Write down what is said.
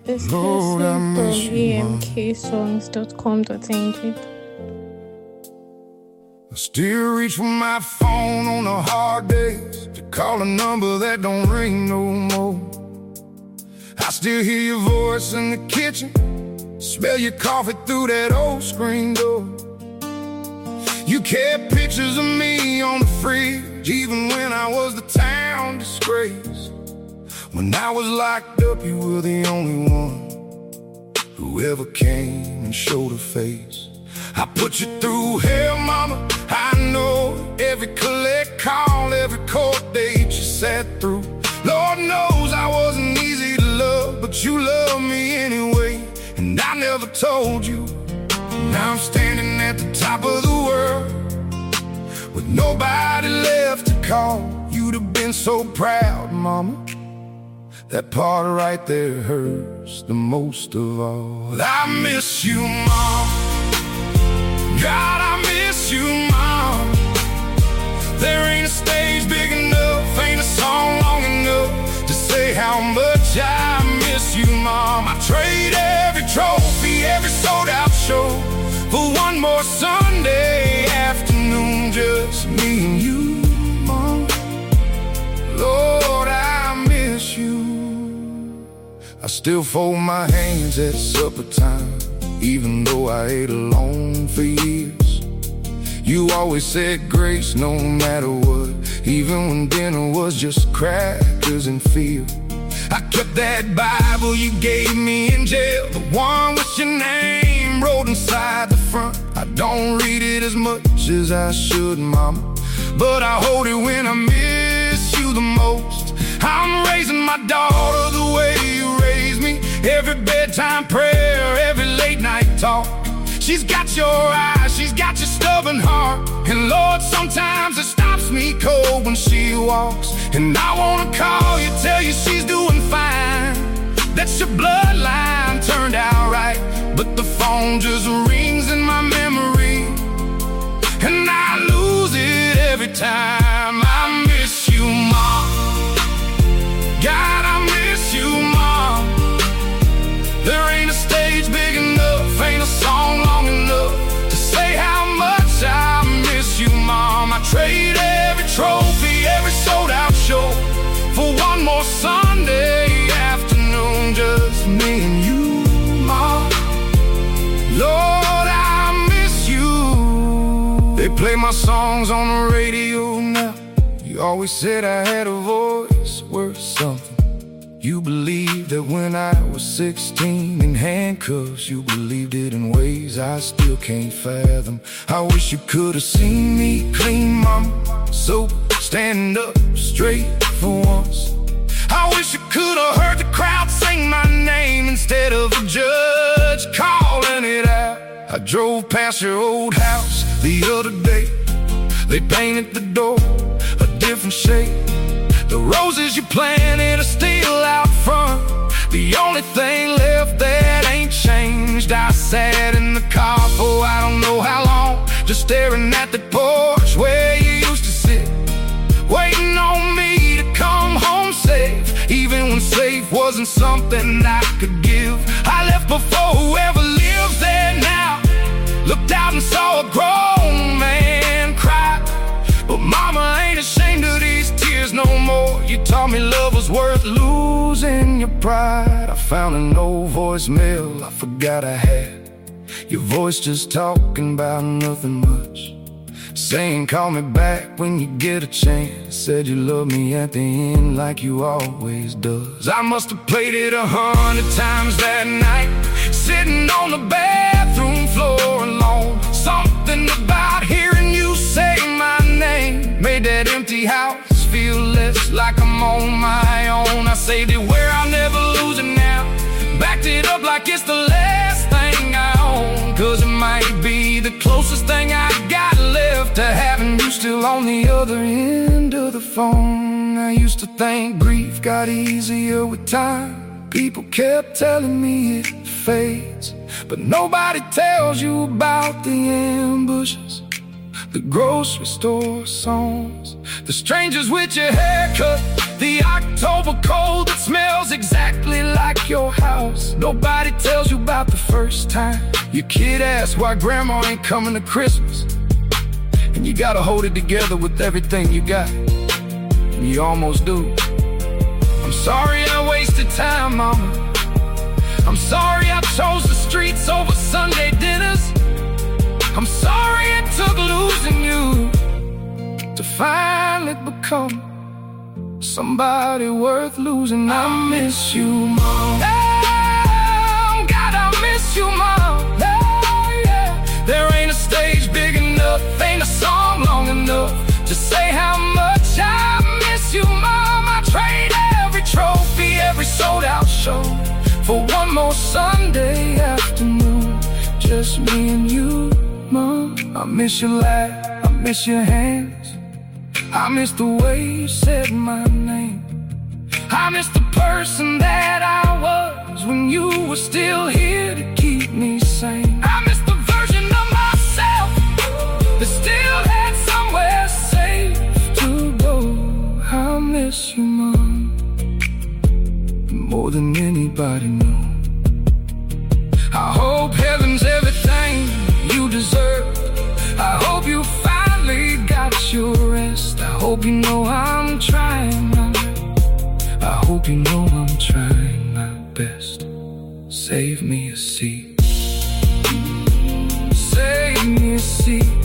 Lord, I Exclusive from miss you, Mom. amksongs.com.ng. I still reach for my phone on the hard days to call a number that don't ring no more. I still hear your voice in the kitchen, smell your coffee through that old screen door. You kept pictures of me on the fridge, even when I was the town disgrace. When I was locked up, you were the only one who ever came and showed a face. I put you through hell, mama, I know. Every collect call, every court date you sat through. Lord knows I wasn't easy to love, but you loved me anyway, and I never told you. Now I'm standing at the top of the world with nobody left to call. You'd have been so proud, mama. That part right there hurts the most of all. I miss you, Mom. God, I miss you, Mom. There ain't a stage big enough, ain't a song long enough to say how much I miss you, Mom. I trade every trophy, every sold-out show for one more Sunday afternoon, just me and you, Mom. Lord, I miss you. I still fold my hands at supper time, even though I ate alone for years. You always said grace no matter what, even when dinner was just crackers and fear. I kept that Bible you gave me in jail, the one with your name wrote inside the front. I don't read it as much as I should, Mama, but I hold it when I miss you the most. I'm raising my daughter the way you raised me. Every bedtime prayer, every late night talk. She's got your eyes, she's got your stubborn heart. And Lord, sometimes it stops me cold when she walks. And I wanna call you, tell you she's doing fine, that your bloodline turned out right. But the phone just rings in my memory, and I lose it every time. I miss you, Mom. God, I miss you, Mom. There ain't a stage big enough, ain't a song long enough to say how much I miss you, Mom. I trade every trophy, every sold-out show for one more Sunday afternoon, just me and you, Mom. Lord, I miss you. They play my songs on the radio now. You always said I had a voice worth something. You believed that when I was 16 in handcuffs. You believed it in ways I still can't fathom. I wish you could have seen me clean, Mama, sober, stand up straight for once. I wish you could have heard the crowd sing my name instead of a judge calling it out. I drove past your old house the other day. They painted the door a different shade. The roses you planted are still out front, the only thing left that ain't changed. I sat in the car for I don't know how long, just staring at the porch where you used to sit, waiting on me to come home safe, even when safe wasn't something I could give. I left before whoever lives there now looked out and saw a grown man cry. But Mama ain't ashamed of these tears no more. You taught me love was worth losing your pride. I found an old voicemail I forgot I had. Your voice just talking about nothing much, saying call me back when you get a chance. Said you love me at the end like you always does. I must have played it 100 times that night, sitting on the bathroom floor alone. Something about hearing you say my name made that empty house feel less like I'm on my own. I saved it where I'll never lose it now, backed it up like it's the last thing I own, cause it might be the closest thing I got left to having you still on the other end of the phone. I used to think grief got easier with time. People kept telling me it fades, but nobody tells you about the ambushes, the grocery store songs, the strangers with your haircut, the October cold that smells exactly like your house. Nobody tells you about the first time your kid asks why grandma ain't coming to Christmas, and you gotta hold it together with everything you got, and you almost do. I'm sorry I wasted time, mama. I'm sorry I chose the streets over Sunday dinners. I'm sorry it took losing you to finally become somebody worth losing. I miss you, Mom. Oh, God, I miss you, Mom. Oh, yeah. There ain't a stage big enough, ain't a song long enough to say how much I miss you, Mom. I trade every trophy, every sold-out show for one more Sunday afternoon, just me and you, Mom. I miss your laugh, I miss your hands, I miss the way you said my name. I miss the person that I was when you were still here to keep me sane. I miss the version of myself that still had somewhere safe to go. I miss you, Mom, more than anybody knew. I hope heaven's everything you deserve. I hope you finally got your rest. I hope you know I'm trying my best. I hope you know I'm trying my best. Save me a seat. Save me a seat.